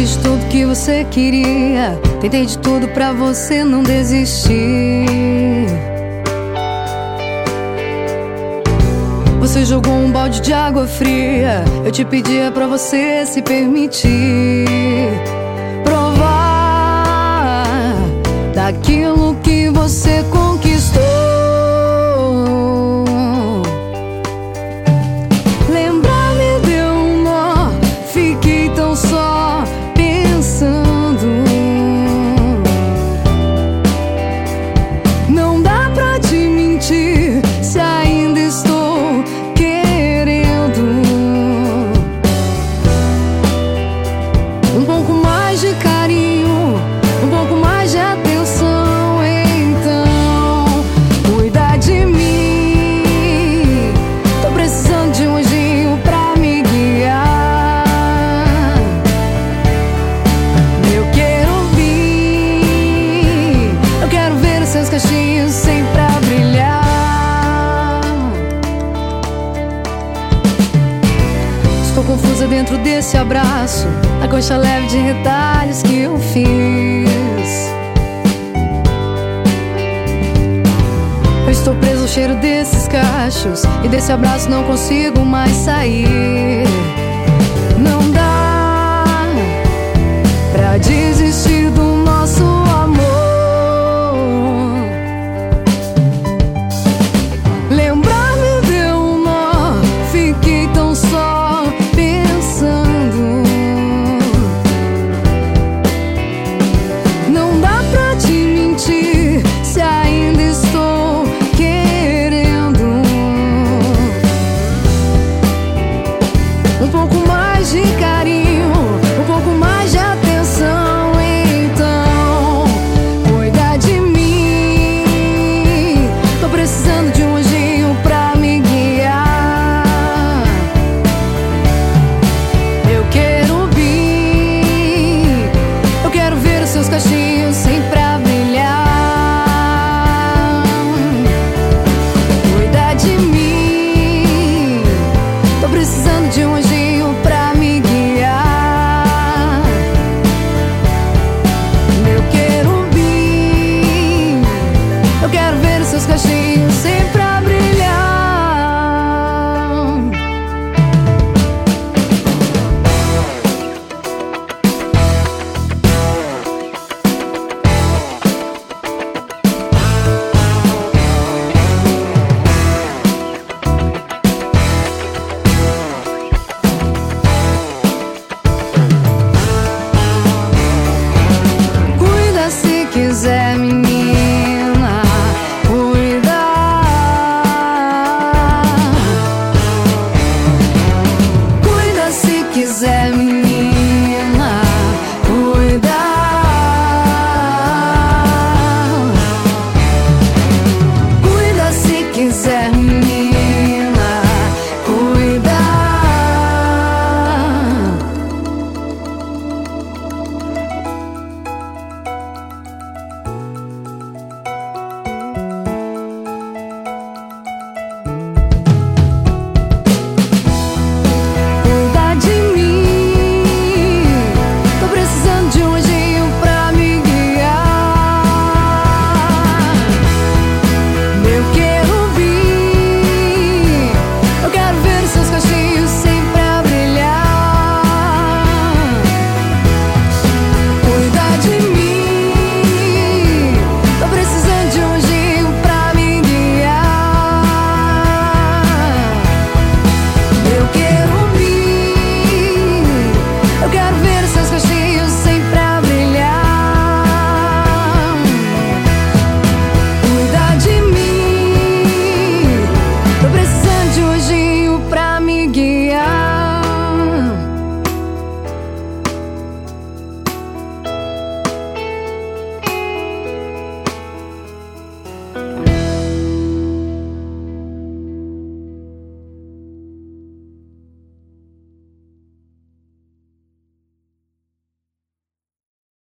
fiz tudo que você queria, tentei de tudo pra você não desistir. Você jogou um balde de água fria, eu te pedia pra você se permitir provar daquilo que você conquistou. Lembrar me deu um nó, fiquei tão só pensando. Não dá pra te mentir se ainda estou querendo um pouco mais de carinho, um pouco mais de atenção. Então, cuida de mim, tô precisando de um anjinho pra me guiar. Eu quero ouvir, eu quero ver os seus cachinhos sempre a brilhar. Estou confusa dentro desse abraço, a concha leve de retalhos que eu fiz. Eu estou preso ao cheiro desses cachos, e desse abraço não consigo mais sair. Não dá pra desistir do